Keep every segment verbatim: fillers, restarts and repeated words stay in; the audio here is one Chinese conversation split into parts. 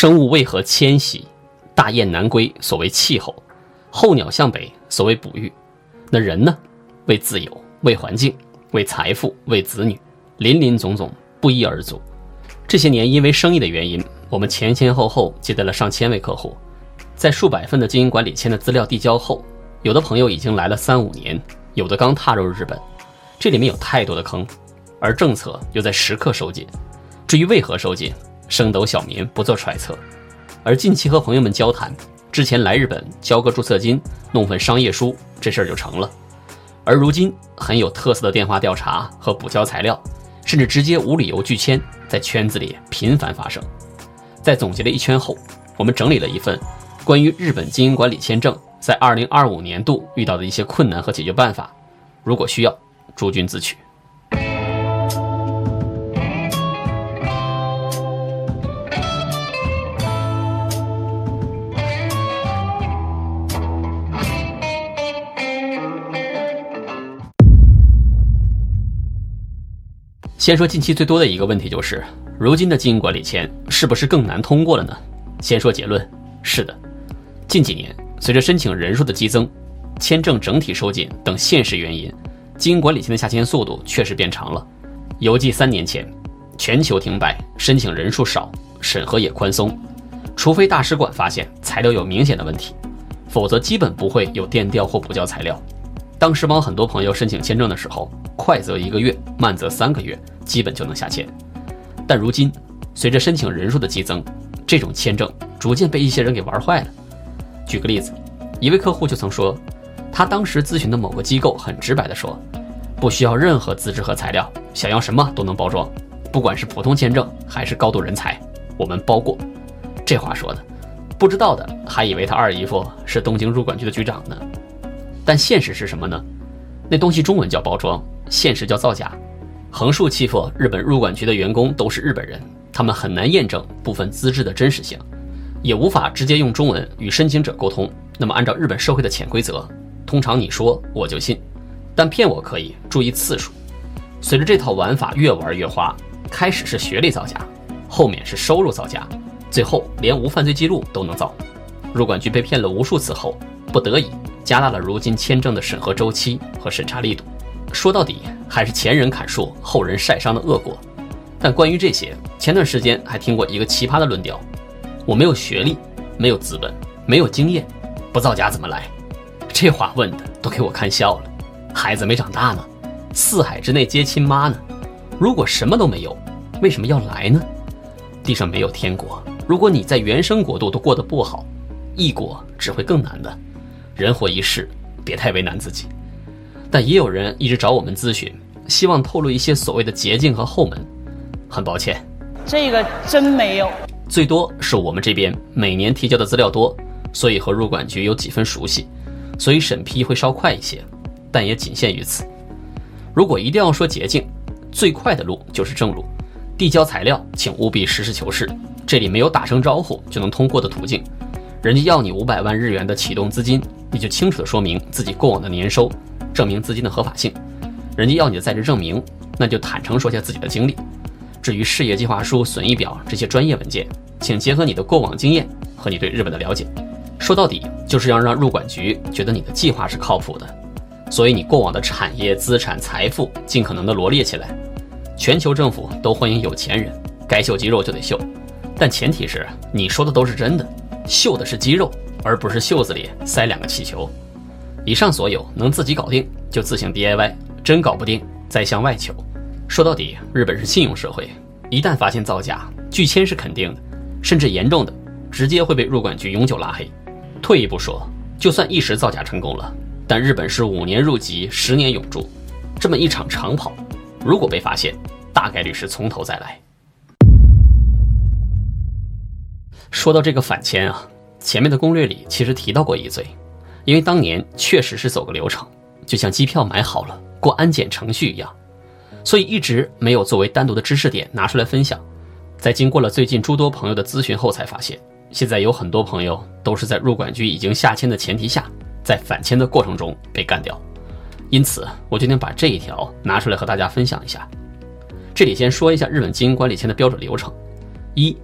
生物为何迁徙？大雁南归，所谓气候；候鸟向北，所谓哺育。那人呢？为自由，为环境，为财富，为子女，林林总总，不一而足。这些年因为生意的原因，我们前前后后接待了上千位客户，在数百份的经营管理签的资料递交后，有的朋友已经来了三五年，有的刚踏入日本。这里面有太多的坑，而政策又在时刻收紧。至于为何收紧，升斗小民不做揣测。而近期和朋友们交谈，之前来日本交个注册金，弄份商业书，这事儿就成了。而如今很有特色的电话调查和补交材料，甚至直接无理由拒签，在圈子里频繁发生。在总结了一圈后，我们整理了一份关于日本经营管理签证在二零二五年度遇到的一些困难和解决办法，如果需要，诸君自取。先说近期最多的一个问题就是，如今的经营管理签是不是更难通过了呢？先说结论，是的。近几年，随着申请人数的激增，签证整体收紧等现实原因，经营管理签的下签速度确实变长了。犹记三年前，全球停摆，申请人数少，审核也宽松，除非大使馆发现材料有明显的问题，否则基本不会有电调或补交材料。当时帮很多朋友申请签证的时候，快则一个月，慢则三个月，基本就能下签。但如今，随着申请人数的激增，这种签证逐渐被一些人给玩坏了。举个例子，一位客户就曾说，他当时咨询的某个机构很直白地说，不需要任何资质和材料，想要什么都能包装，不管是普通签证还是高度人才，我们包过。这话说的，不知道的还以为他二姨夫是东京入管局的局长呢。但现实是什么呢？那东西中文叫包装，现实叫造假。横竖欺负日本入管局的员工都是日本人，他们很难验证部分资质的真实性，也无法直接用中文与申请者沟通。那么按照日本社会的潜规则，通常你说我就信，但骗我可以，注意次数。随着这套玩法越玩越花，开始是学历造假，后面是收入造假，最后连无犯罪记录都能造。入管局被骗了无数次后，不得已加大了如今签证的审核周期和审查力度。说到底还是前人砍树后人晒伤的恶果。但关于这些，前段时间还听过一个奇葩的论调，我没有学历，没有资本，没有经验，不造假怎么来？这话问的都给我看笑了。孩子没长大呢，四海之内皆亲妈呢，如果什么都没有，为什么要来呢？地上没有天国，如果你在原生国度都过得不好，异国只会更难的。人活一世，别太为难自己。但也有人一直找我们咨询，希望透露一些所谓的捷径和后门。很抱歉， 这个真没有。 最多是我们这边每年提交的资料多，所以和入管局有几分熟悉，所以审批会稍快一些，但也仅限于此。如果一定要说捷径，最快的路就是正路，递交材料请务必实事求是，这里没有打声招呼就能通过的途径。人家要你五百万日元的启动资金，你就清楚地说明自己过往的年收，证明资金的合法性。人家要你的在职证明，那就坦诚说下自己的经历。至于事业计划书、损益表这些专业文件，请结合你的过往经验和你对日本的了解，说到底就是要让入管局觉得你的计划是靠谱的。所以你过往的产业、资产、财富尽可能的罗列起来。全球政府都欢迎有钱人，该秀肌肉就得秀，但前提是你说的都是真的，秀的是肌肉，而不是袖子里塞两个气球。以上所有能自己搞定就自行 D I Y， 真搞不定再向外求。说到底，日本是信用社会，一旦发现造假，拒签是肯定的，甚至严重的直接会被入管局永久拉黑。退一步说，就算一时造假成功了，但日本是五年入籍十年永驻，这么一场长跑，如果被发现，大概率是从头再来。说到这个反签啊，前面的攻略里其实提到过一嘴，因为当年确实是走个流程，就像机票买好了过安检程序一样，所以一直没有作为单独的知识点拿出来分享。在经过了最近诸多朋友的咨询后，才发现现在有很多朋友都是在入管局已经下签的前提下，在反签的过程中被干掉。因此我决定把这一条拿出来和大家分享一下。这里先说一下日本经营管理签的标准流程。一、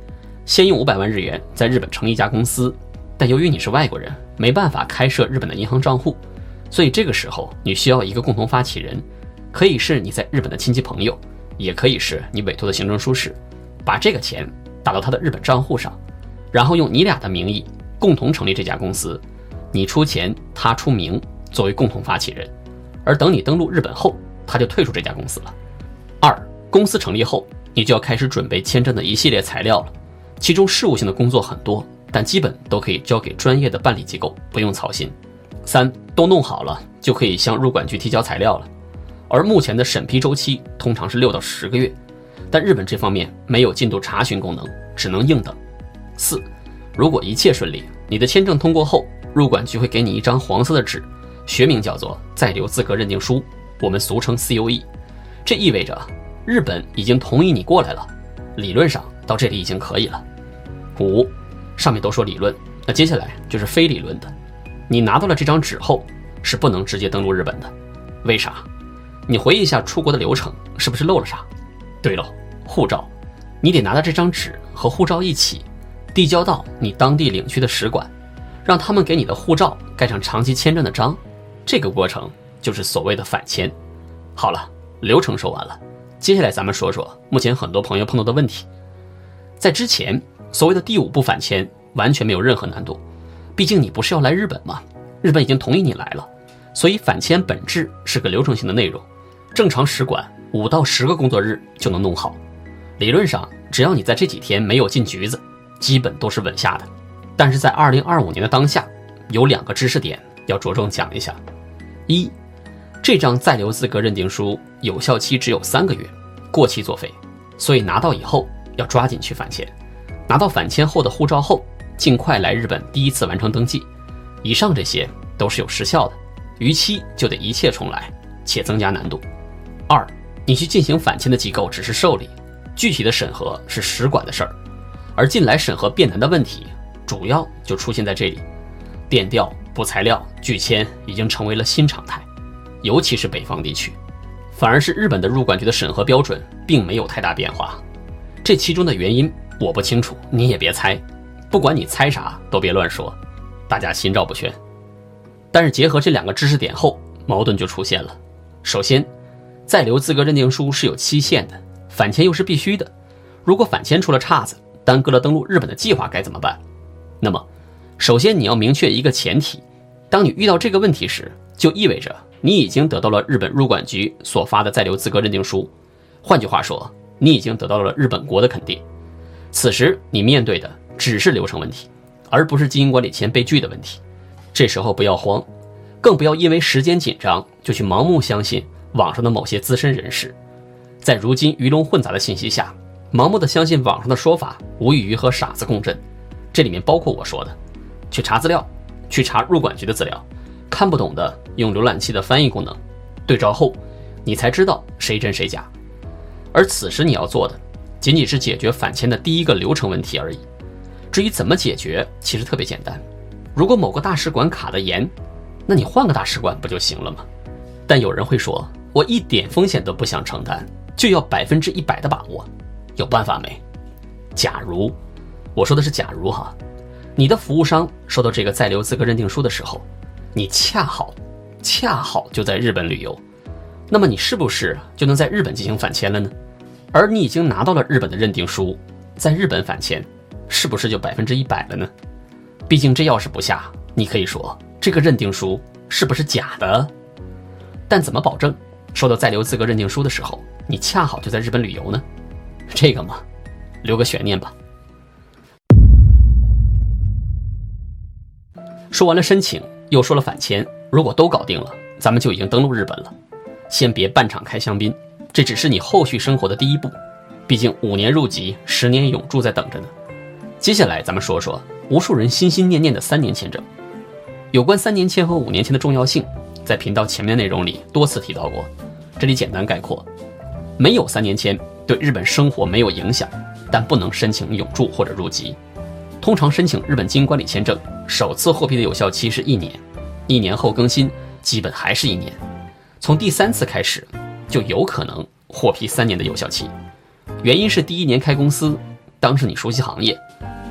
先用五百万日元在日本成立一家公司，但由于你是外国人，没办法开设日本的银行账户，所以这个时候你需要一个共同发起人，可以是你在日本的亲戚朋友，也可以是你委托的行政书士，把这个钱打到他的日本账户上，然后用你俩的名义共同成立这家公司，你出钱，他出名，作为共同发起人。而等你登陆日本后，他就退出这家公司了。二，公司成立后，你就要开始准备签证的一系列材料了，其中事务性的工作很多，但基本都可以交给专业的办理机构，不用操心。三，都弄好了，就可以向入管局提交材料了。而目前的审批周期通常是六到十个月，但日本这方面没有进度查询功能，只能硬等。四，如果一切顺利，你的签证通过后，入管局会给你一张黄色的纸，学名叫做在留资格认定书，我们俗称 C O E。 这意味着日本已经同意你过来了，理论上到这里已经可以了。五，上面都说理论，那接下来就是非理论的。你拿到了这张纸后，是不能直接登陆日本的。为啥？你回忆一下出国的流程，是不是漏了啥？对喽，护照，你得拿到这张纸和护照一起，递交到你当地领区的使馆，让他们给你的护照盖上长期签证的章。这个过程就是所谓的返签。好了，流程说完了，接下来咱们说说目前很多朋友碰到的问题。在之前，所谓的第五步返签完全没有任何难度，毕竟你不是要来日本吗？日本已经同意你来了，所以返签本质是个流程性的内容，正常使馆五到十个工作日就能弄好。理论上，只要你在这几天没有进局子，基本都是稳下的。但是在二零二五年的当下，有两个知识点要着重讲一下。一，这张在留资格认定书有效期只有三个月，过期作废，所以拿到以后要抓紧去返签。拿到返签后的护照后，尽快来日本第一次完成登记。以上这些都是有时效的，逾期就得一切重来，且增加难度。二，你去进行返签的机构只是受理，具体的审核是使馆的事儿，而近来审核变难的问题，主要就出现在这里。电调、补材料、拒签已经成为了新常态，尤其是北方地区，反而是日本的入管局的审核标准并没有太大变化。这其中的原因我不清楚，你也别猜，不管你猜啥都别乱说，大家心照不宣。但是结合这两个知识点后，矛盾就出现了。首先，在留资格认定书是有期限的，返签又是必须的。如果返签出了岔子，耽搁了登陆日本的计划该怎么办？那么，首先你要明确一个前提，当你遇到这个问题时，就意味着你已经得到了日本入管局所发的在留资格认定书，换句话说，你已经得到了日本国的肯定。此时你面对的只是流程问题，而不是经营管理签被拒的问题。这时候不要慌，更不要因为时间紧张就去盲目相信网上的某些资深人士。在如今鱼龙混杂的信息下，盲目的相信网上的说法，无异于和傻子共振。这里面包括我说的，去查资料，去查入管局的资料，看不懂的用浏览器的翻译功能，对照后，你才知道谁真谁假。而此时你要做的，仅仅是解决返签的第一个流程问题而已。至于怎么解决，其实特别简单。如果某个大使馆卡得严，那你换个大使馆不就行了吗？但有人会说，我一点风险都不想承担，就要百分之一百的把握，有办法没？假如，我说的是假如哈，你的服务商收到这个在留资格认定书的时候，你恰好恰好就在日本旅游，那么你是不是就能在日本进行返签了呢？而你已经拿到了日本的认定书，在日本返签，是不是就百分之一百了呢？毕竟这要是不下，你可以说这个认定书是不是假的？但怎么保证收到在留资格认定书的时候，你恰好就在日本旅游呢？这个嘛，留个悬念吧。说完了申请，又说了返签，如果都搞定了，咱们就已经登陆日本了。先别半场开香槟，这只是你后续生活的第一步，毕竟五年入籍，十年永驻在等着呢。接下来咱们说说无数人心心念念的三年签证。有关三年签和五年签的重要性，在频道前面的内容里多次提到过，这里简单概括：没有三年签对日本生活没有影响，但不能申请永驻或者入籍。通常申请日本经营管理签证，首次获批的有效期是一年，一年后更新基本还是一年，从第三次开始就有可能获批三年的有效期。原因是第一年开公司，当时你熟悉行业，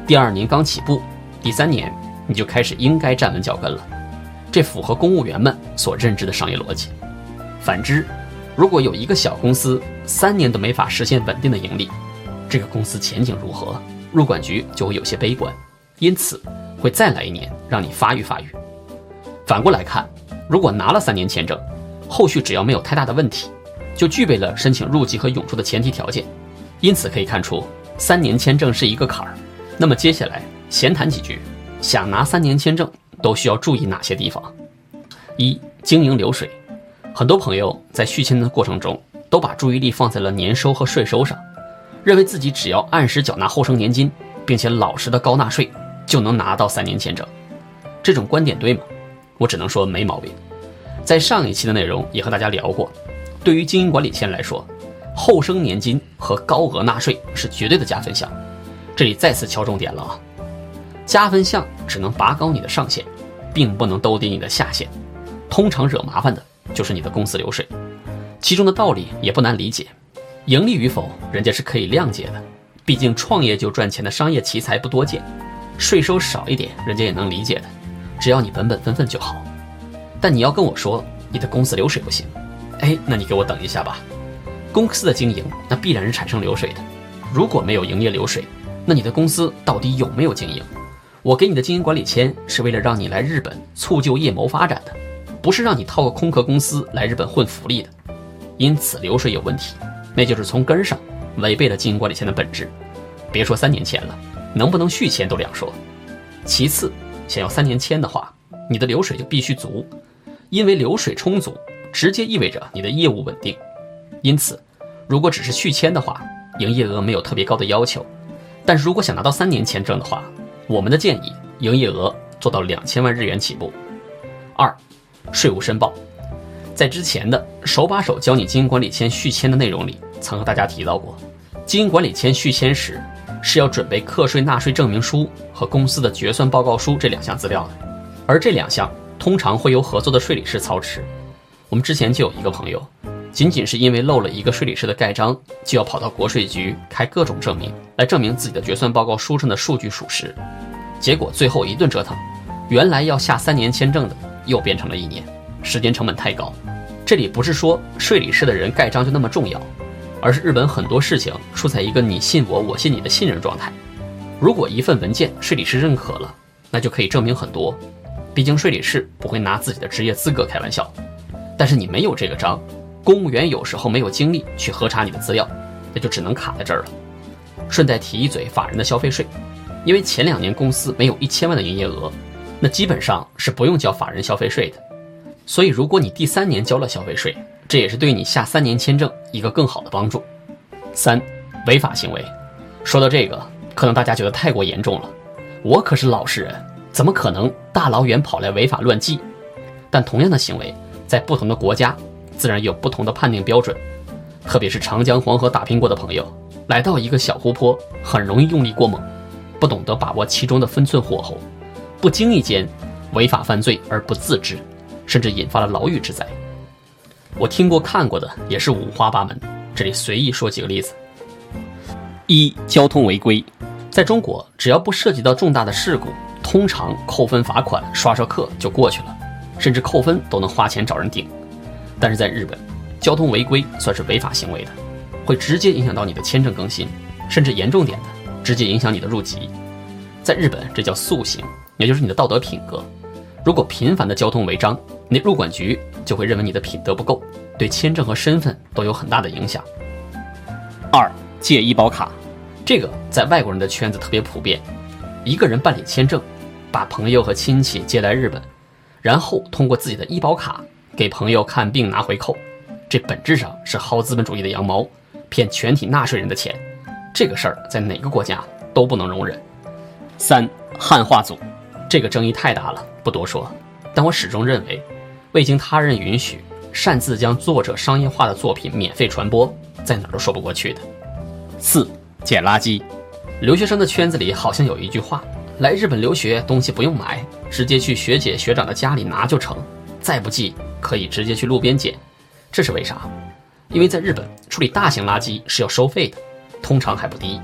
第二年刚起步，第三年你就开始应该站稳脚跟了，这符合公务员们所认知的商业逻辑。反之，如果有一个小公司三年都没法实现稳定的盈利，这个公司前景如何，入管局就会有些悲观，因此会再来一年让你发育发育。反过来看，如果拿了三年签证，后续只要没有太大的问题，就具备了申请入籍和永住的前提条件。因此可以看出，三年签证是一个坎儿。那么接下来闲谈几句，想拿三年签证都需要注意哪些地方？一、经营流水。很多朋友在续签的过程中都把注意力放在了年收和税收上，认为自己只要按时缴纳后生年金，并且老实的高纳税，就能拿到三年签证。这种观点对吗？我只能说没毛病。在上一期的内容也和大家聊过，对于经营管理签来说，后生年金和高额纳税是绝对的加分项。这里再次敲重点了啊！加分项只能拔高你的上限，并不能兜底你的下限。通常惹麻烦的就是你的公司流水，其中的道理也不难理解。盈利与否，人家是可以谅解的，毕竟创业就赚钱的商业奇才不多见。税收少一点，人家也能理解的，只要你本本分分就好。但你要跟我说你的公司流水不行，哎，那你给我等一下吧。公司的经营那必然是产生流水的，如果没有营业流水，那你的公司到底有没有经营？我给你的经营管理签是为了让你来日本促就业谋发展的，不是让你套个空壳公司来日本混福利的。因此流水有问题，那就是从根上违背了经营管理签的本质。别说三年签了，能不能续签都两说。其次，想要三年签的话，你的流水就必须足，因为流水充足直接意味着你的业务稳定。因此如果只是续签的话，营业额没有特别高的要求，但是如果想拿到三年签证的话，我们的建议营业额做到两千万日元起步。二、税务申报。在之前的手把手教你经营管理签续签的内容里，曾和大家提到过，经营管理签续签时是要准备课税纳税证明书和公司的决算报告书这两项资料的，而这两项通常会由合作的税理师操持。我们之前就有一个朋友，仅仅是因为漏了一个税理师的盖章，就要跑到国税局开各种证明来证明自己的决算报告书上的数据属实，结果最后一顿折腾，原来要下三年签证的又变成了一年，时间成本太高。这里不是说税理师的人盖章就那么重要，而是日本很多事情处在一个你信我我信你的信任状态。如果一份文件税理师认可了，那就可以证明很多，毕竟税理师不会拿自己的职业资格开玩笑。但是你没有这个章，公务员有时候没有精力去核查你的资料，那就只能卡在这儿了。顺带提一嘴法人的消费税，因为前两年公司没有一千万的营业额，那基本上是不用交法人消费税的。所以如果你第三年交了消费税，这也是对你下三年签证一个更好的帮助。三、违法行为。说到这个，可能大家觉得太过严重了，我可是老实人，怎么可能大老远跑来违法乱纪？但同样的行为在不同的国家自然有不同的判定标准，特别是长江黄河打拼过的朋友，来到一个小湖泊很容易用力过猛，不懂得把握其中的分寸火候，不经意间违法犯罪而不自知，甚至引发了牢狱之灾。我听过看过的也是五花八门，这里随意说几个例子。一、交通违规。在中国，只要不涉及到重大的事故，通常扣分罚款刷刷课就过去了，甚至扣分都能花钱找人顶。但是在日本，交通违规算是违法行为的，会直接影响到你的签证更新，甚至严重点的直接影响你的入籍。在日本这叫素行，也就是你的道德品格。如果频繁的交通违章，你入管局就会认为你的品德不够，对签证和身份都有很大的影响。二、借医保卡。这个在外国人的圈子特别普遍，一个人办理签证，把朋友和亲戚接来日本，然后通过自己的医保卡给朋友看病拿回扣，这本质上是薅资本主义的羊毛，骗全体纳税人的钱。这个事儿在哪个国家都不能容忍。三、汉化组。这个争议太大了，不多说，但我始终认为，未经他人允许擅自将作者商业化的作品免费传播，在哪儿都说不过去的。四、捡垃圾。留学生的圈子里好像有一句话，来日本留学东西不用买，直接去学姐学长的家里拿就成，再不济可以直接去路边捡。这是为啥？因为在日本处理大型垃圾是要收费的，通常还不低。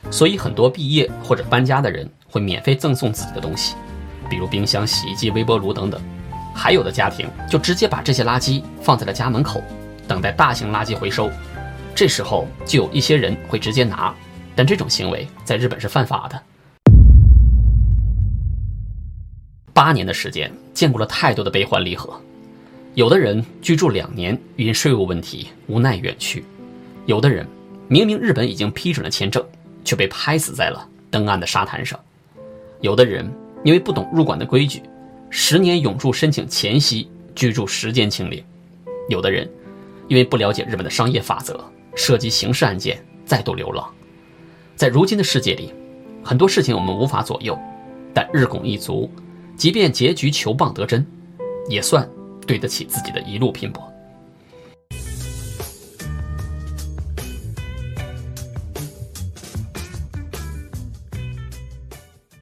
所以很多毕业或者搬家的人会免费赠送自己的东西，比如冰箱、洗衣机、微波炉等等。还有的家庭就直接把这些垃圾放在了家门口，等待大型垃圾回收。这时候就有一些人会直接拿，但这种行为在日本是犯法的。八年的时间，见过了太多的悲欢离合。有的人居住两年，因税务问题无奈远去；有的人明明日本已经批准了签证，却被拍死在了登岸的沙滩上；有的人因为不懂入馆的规矩，十年永驻申请前夕居住时间清零；有的人因为不了解日本的商业法则，涉及刑事案件再度流浪。在如今的世界里，很多事情我们无法左右，但日拱一卒，即便结局球棒得真，也算对得起自己的一路拼搏。